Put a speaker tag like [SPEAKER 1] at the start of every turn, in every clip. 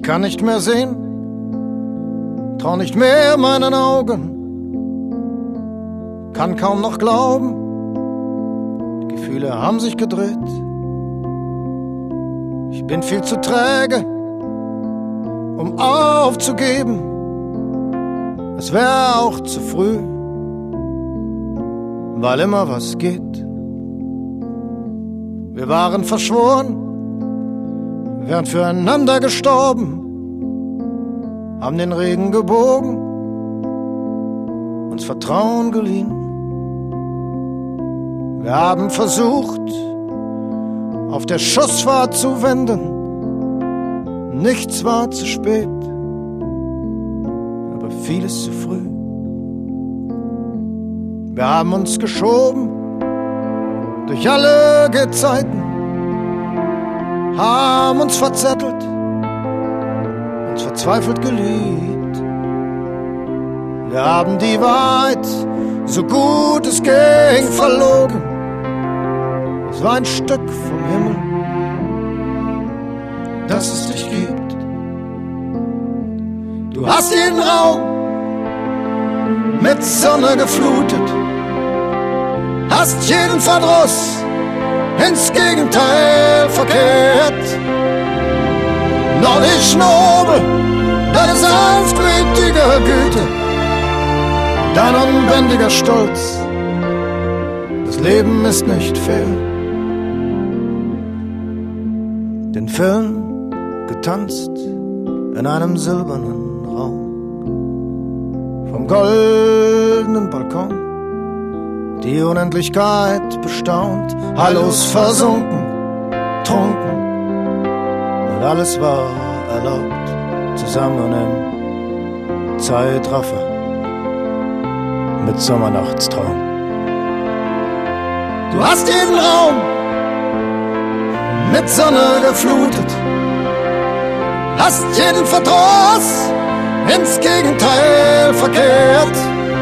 [SPEAKER 1] kann nicht mehr sehen, trau nicht mehr meinen Augen, kann kaum noch glauben, die Gefühle haben sich gedreht. Ich bin viel zu träge, um aufzugeben, es wäre auch zu früh, weil immer was geht. Wir waren verschworen, wären füreinander gestorben, haben den Regen gebogen, uns Vertrauen geliehen. Wir haben versucht, auf der Schussfahrt zu wenden, nichts war zu spät, aber vieles zu früh. Wir haben uns geschoben durch alle Gezeiten, haben uns verzettelt, uns verzweifelt geliebt. Wir haben die Wahrheit, so gut es ging, verlogen. Es war ein Stück vom Himmel, das es dich gibt. Du hast jeden Raum mit Sonne geflutet, hast jeden Verdruss ins Gegenteil verkehrt. Noch nicht nobel, deine sanftmütige Güte, dein unbändiger Stolz, das Leben ist nicht fair. Den Film getanzt in einem silbernen Raum, vom goldenen Balkon die Unendlichkeit bestaunt, heillos versunken, trunken, und alles war erlaubt, zusammen im Zeitraffer mit Sommernachtstraum. Du hast jeden Raum mit Sonne geflutet, hast jeden Verdruss ins Gegenteil verkehrt.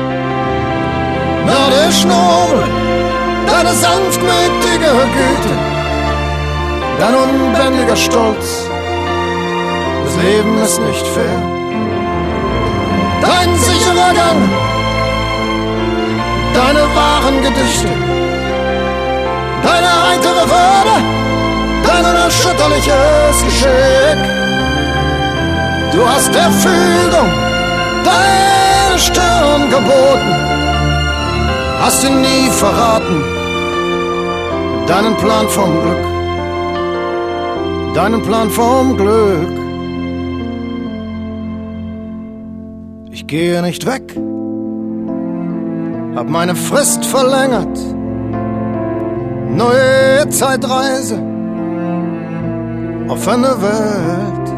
[SPEAKER 1] Mördisch nobel, deine sanftmütige Güte, dein unbändiger Stolz, das Leben ist nicht fair. Dein sicherer Gang, deine wahren Gedichte, deine heitere Würde, dein unerschütterliches Geschick. Du hast der Fügung deine Stirn geboten, hast ihn nie verraten, deinen Plan vom Glück, deinen Plan vom Glück. Ich gehe nicht weg, hab meine Frist verlängert, neue Zeitreise, offene Welt,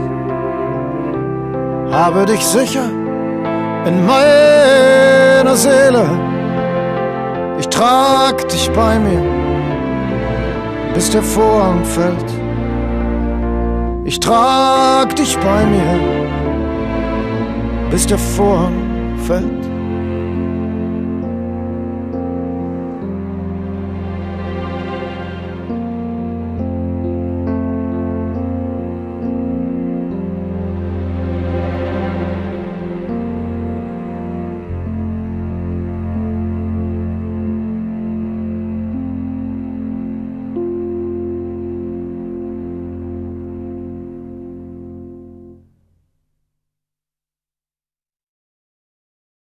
[SPEAKER 1] habe dich sicher in meiner Seele. Ich trag dich bei mir, bis der Vorhang fällt. Ich trag dich bei mir, bis der Vorhang fällt.